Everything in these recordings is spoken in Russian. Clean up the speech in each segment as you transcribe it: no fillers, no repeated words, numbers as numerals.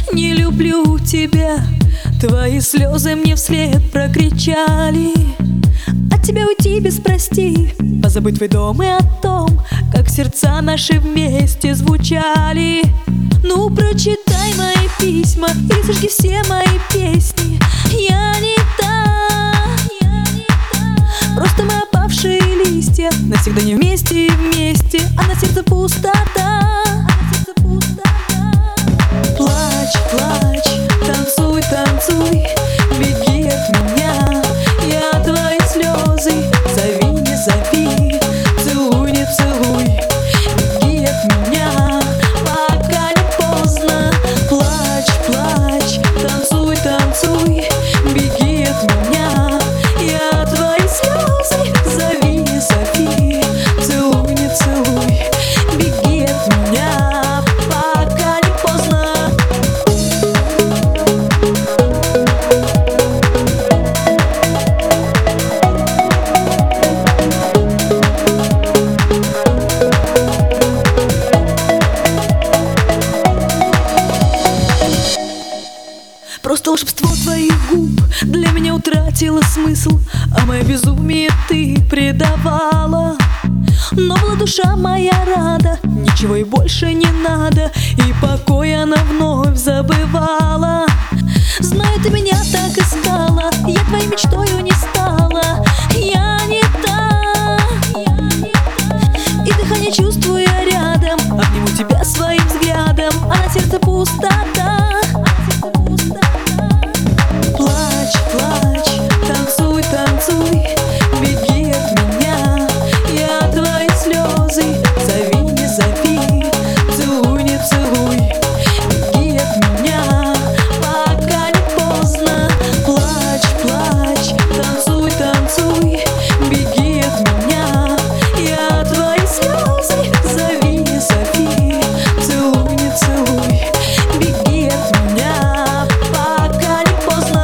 Не люблю тебя, твои слезы мне вслед прокричали. От тебя уйти без прости, позабыть твой дом и о том, как сердца наши вместе звучали. Ну прочитай мои письма или сожги все мои песни. Я не та, просто мы опавшие листья, навсегда не вместе и вместе, а на сердце пустота. Плачь, плачь, танцуй, танцуй, беги от меня, я твои слезы, зови, не зови, целуй, не целуй, беги от меня, пока не поздно. Плачь, плачь, танцуй, танцуй, беги от меня, я твои слезы, зови, не зови, целуй, не целуй, беги от меня, пока не поздно. Просто волшебство твоих губ для меня утратило смысл, а мое безумие ты предавала. Но была душа моя рада, ничего и больше не надо, и покой она вновь забывала. Знаю, ты меня так искала, я твоей мечтою не стала. Я не та, и дыхание чувствую я рядом, обниму тебя своим взглядом, а на сердце пустота. Плачь, плачь, танцуй, танцуй, беги от меня, я твои слезы, зови, не зови, целуй, не целуй, беги от меня, пока не поздно. Плачь, плачь, танцуй, танцуй, беги от меня, я твои слезы, зови, не зови, целуй, не целуй, беги от меня, пока не поздно.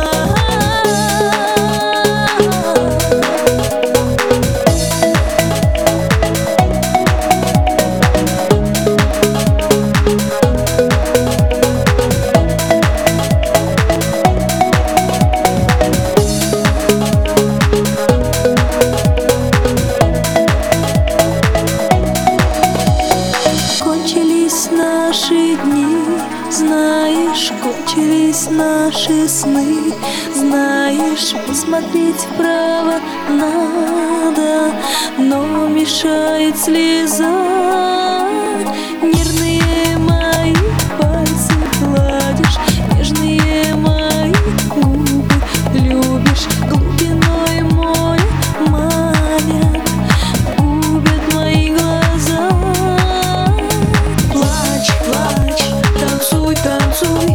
Кончились наши дни, знаешь, кончились наши сны. Знаешь, посмотреть вправо надо, но мешает слеза. Нервные мои пальцы гладишь, нежные мои губы любишь, глубиной море манят, губят мои глаза. Плачь, плачь, танцуй, танцуй,